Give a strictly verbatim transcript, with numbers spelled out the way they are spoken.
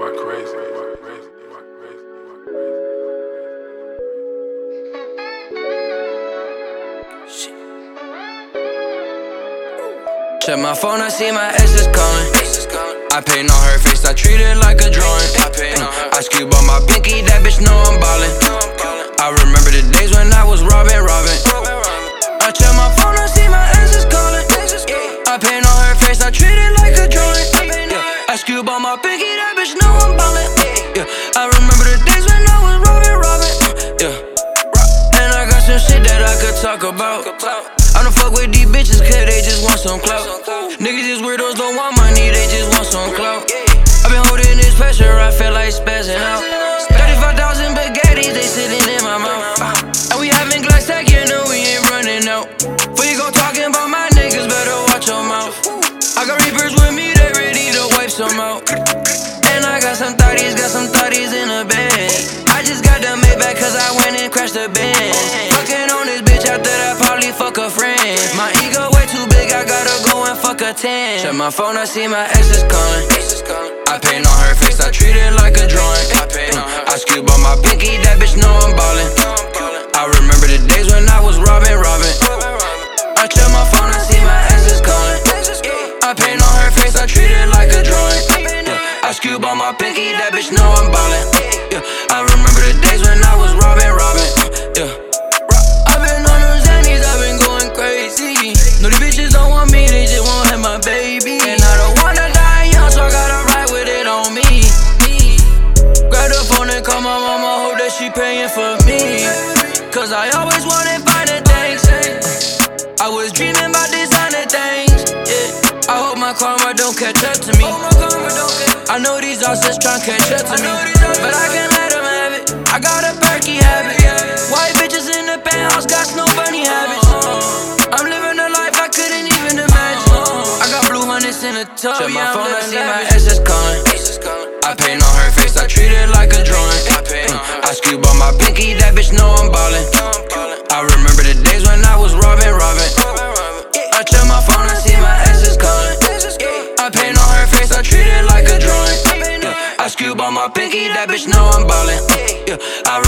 Check my phone, I see my ex is calling. I paint on her face, I treat it like a drawing. I scoop on my pinky, that bitch know I'm ballin'. I remember the days when I was robbing, robbing. I check my phone, I see my ex is calling. I paint on her face, I treat it like a drawing. I scoop on my pinky, that bitch know I'm ballin'. I remember the days when I was robbing, robbing. And I got some shit that I could talk about. I don't fuck with these bitches cause they just want some clout. Niggas is weirdos, don't want money, they just want some clout. I been holding this pressure, I feel like spazzing out. thirty-five thousand baguettes, they sitting in my mouth. And we having glass tag, you know we ain't running out. Before you go talking about my niggas, better watch your mouth. I got reapers with me, they ready to wipe some out. And I got some thotties, got some thotties in the bed. I just got the Maybach cause I went and crashed the Benz. Fucking on this bitch after that, probably fuck a friend. My ego way too big, I gotta go and fuck a ten. Check my phone, I see my ex is calling. I paint on her face, I treat it like a drawing. I scoop on my pinky, that bitch know I'm ballin'. I remember the days when I was robbing, robbing. I check my phone, I see my ex is calling. I paint on her face, I treat it like a drawing. I scoop on my pinky, that bitch know I'm ballin'. I remember the days when I was robbing, robbing. I've been on them Xannies, I've been going crazy. No, these bitches don't want me, they just want have my baby. And I don't wanna die young, so I gotta ride with it on me. Grab the phone and call my mama, hope that she paying for me. Cause I always wanted finer things. I was dreaming about designer things, yeah. I hope my karma don't catch up to me. I know these osses tryna catch up to me, but I can't let them have it. I got a perky habit. White bitches in the penthouse, got no bunny habits. I'm living a life I couldn't even imagine. I got blue hundreds in the tub. Check my phone, I see my ex is calling. I paint on her face, I treat it like a drawing. I scoop on my pinky, that bitch know I'm ballin'. I remember the days when I was robbing, robbing. I check my phone, I see my ex is calling. I paint on her face, I treat it like a drawing. I scoop on my pinky, that bitch know I'm ballin'. I